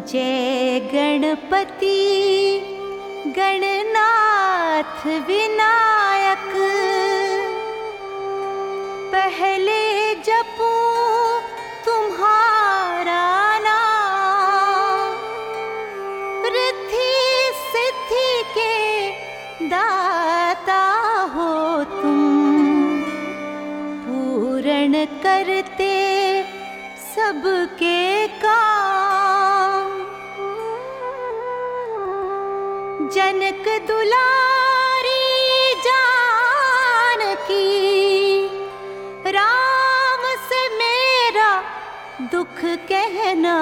जय गणपति गणनाथ विनायक, पहले जपूं तुम्हारा नाम, रिद्धि सिद्धि के दाता हो तुम, पूर्ण करते सबके काम। जनक दुलारी जानकी, राम से मेरा दुख कहना,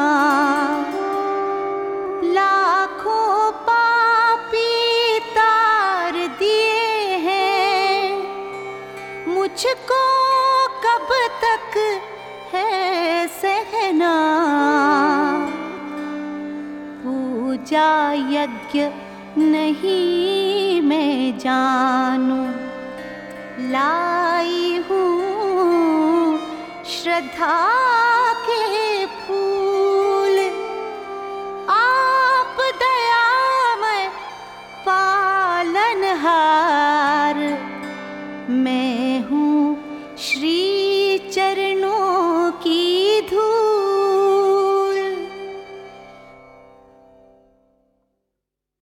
लाखों पापी तार दिए हैं, मुझको कब तक है सहना। पूजा यज्ञ नहीं मैं जानूं, लाई हूँ श्रद्धा